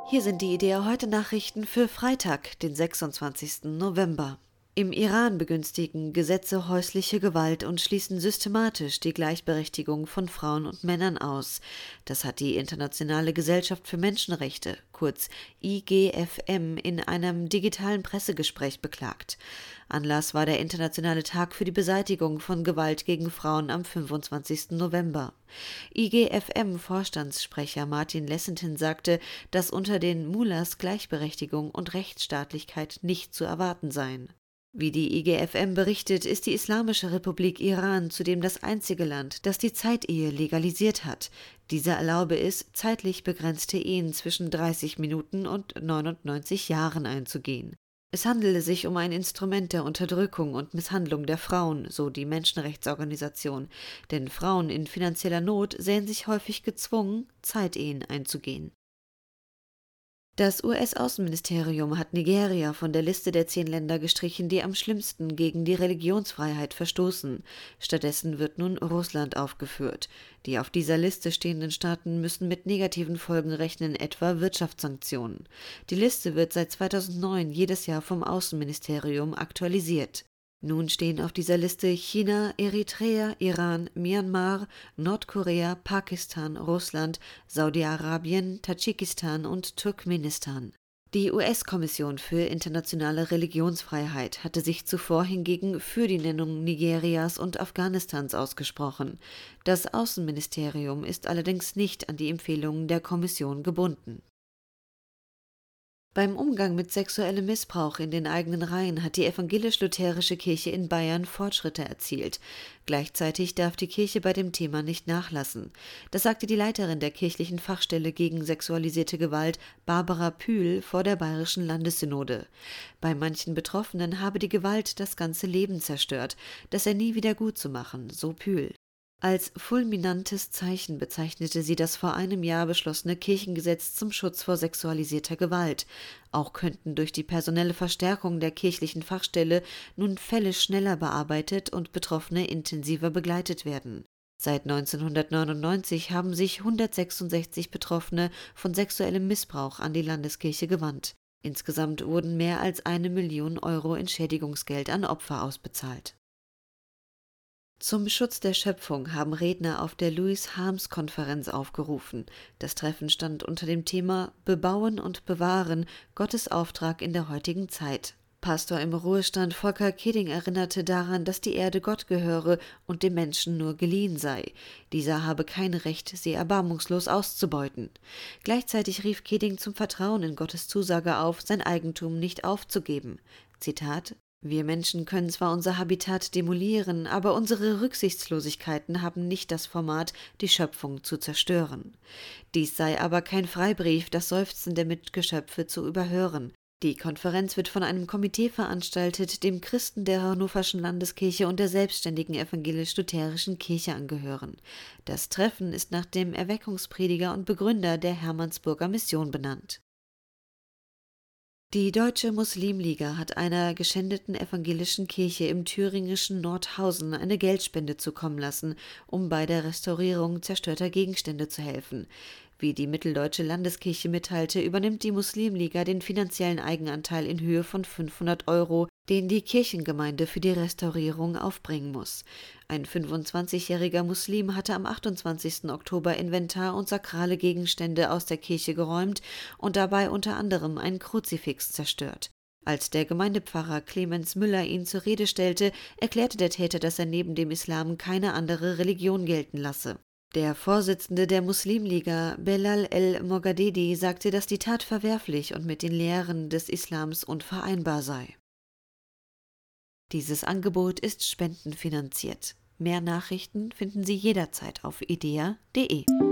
Hier sind die IDEA heute Nachrichten für Freitag, den 26. November. Im Iran begünstigen Gesetze häusliche Gewalt und schließen systematisch die Gleichberechtigung von Frauen und Männern aus. Das hat die Internationale Gesellschaft für Menschenrechte, kurz IGFM, in einem digitalen Pressegespräch beklagt. Anlass war der Internationale Tag für die Beseitigung von Gewalt gegen Frauen am 25. November. IGFM-Vorstandssprecher Martin Lessington sagte, dass unter den Mullahs Gleichberechtigung und Rechtsstaatlichkeit nicht zu erwarten seien. Wie die IGFM berichtet, ist die Islamische Republik Iran zudem das einzige Land, das die Zeitehe legalisiert hat. Diese erlaube es, zeitlich begrenzte Ehen zwischen 30 Minuten und 99 Jahren einzugehen. Es handele sich um ein Instrument der Unterdrückung und Misshandlung der Frauen, so die Menschenrechtsorganisation, denn Frauen in finanzieller Not sehen sich häufig gezwungen, Zeitehen einzugehen. Das US-Außenministerium hat Nigeria von der Liste der 10 Länder gestrichen, die am schlimmsten gegen die Religionsfreiheit verstoßen. Stattdessen wird nun Russland aufgeführt. Die auf dieser Liste stehenden Staaten müssen mit negativen Folgen rechnen, etwa Wirtschaftssanktionen. Die Liste wird seit 2009 jedes Jahr vom Außenministerium aktualisiert. Nun stehen auf dieser Liste China, Eritrea, Iran, Myanmar, Nordkorea, Pakistan, Russland, Saudi-Arabien, Tadschikistan und Turkmenistan. Die US-Kommission für internationale Religionsfreiheit hatte sich zuvor hingegen für die Nennung Nigerias und Afghanistans ausgesprochen. Das Außenministerium ist allerdings nicht an die Empfehlungen der Kommission gebunden. Beim Umgang mit sexuellem Missbrauch in den eigenen Reihen hat die evangelisch-lutherische Kirche in Bayern Fortschritte erzielt. Gleichzeitig darf die Kirche bei dem Thema nicht nachlassen. Das sagte die Leiterin der kirchlichen Fachstelle gegen sexualisierte Gewalt, Barbara Pühl, vor der Bayerischen Landessynode. Bei manchen Betroffenen habe die Gewalt das ganze Leben zerstört. Das sei nie wieder gut zu machen, so Pühl. Als fulminantes Zeichen bezeichnete sie das vor einem Jahr beschlossene Kirchengesetz zum Schutz vor sexualisierter Gewalt. Auch könnten durch die personelle Verstärkung der kirchlichen Fachstelle nun Fälle schneller bearbeitet und Betroffene intensiver begleitet werden. Seit 1999 haben sich 166 Betroffene von sexuellem Missbrauch an die Landeskirche gewandt. Insgesamt wurden mehr als 1 Million Euro Entschädigungsgeld an Opfer ausbezahlt. Zum Schutz der Schöpfung haben Redner auf der Louis-Harms-Konferenz aufgerufen. Das Treffen stand unter dem Thema »Bebauen und bewahren – Gottes Auftrag in der heutigen Zeit«. Pastor im Ruhestand Volker Keding erinnerte daran, dass die Erde Gott gehöre und dem Menschen nur geliehen sei. Dieser habe kein Recht, sie erbarmungslos auszubeuten. Gleichzeitig rief Keding zum Vertrauen in Gottes Zusage auf, sein Eigentum nicht aufzugeben. Zitat: Wir Menschen können zwar unser Habitat demolieren, aber unsere Rücksichtslosigkeiten haben nicht das Format, die Schöpfung zu zerstören. Dies sei aber kein Freibrief, das Seufzen der Mitgeschöpfe zu überhören. Die Konferenz wird von einem Komitee veranstaltet, dem Christen der Hannoverschen Landeskirche und der selbstständigen evangelisch-lutherischen Kirche angehören. Das Treffen ist nach dem Erweckungsprediger und Begründer der Hermannsburger Mission benannt. Die Deutsche Muslimliga hat einer geschändeten evangelischen Kirche im thüringischen Nordhausen eine Geldspende zukommen lassen, um bei der Restaurierung zerstörter Gegenstände zu helfen. Wie die Mitteldeutsche Landeskirche mitteilte, übernimmt die Muslimliga den finanziellen Eigenanteil in Höhe von 500 Euro, den die Kirchengemeinde für die Restaurierung aufbringen muss. Ein 25-jähriger Muslim hatte am 28. Oktober Inventar und sakrale Gegenstände aus der Kirche geräumt und dabei unter anderem ein Kruzifix zerstört. Als der Gemeindepfarrer Clemens Müller ihn zur Rede stellte, erklärte der Täter, dass er neben dem Islam keine andere Religion gelten lasse. Der Vorsitzende der Muslimliga, Belal el-Mogadedi, sagte, dass die Tat verwerflich und mit den Lehren des Islams unvereinbar sei. Dieses Angebot ist spendenfinanziert. Mehr Nachrichten finden Sie jederzeit auf idea.de.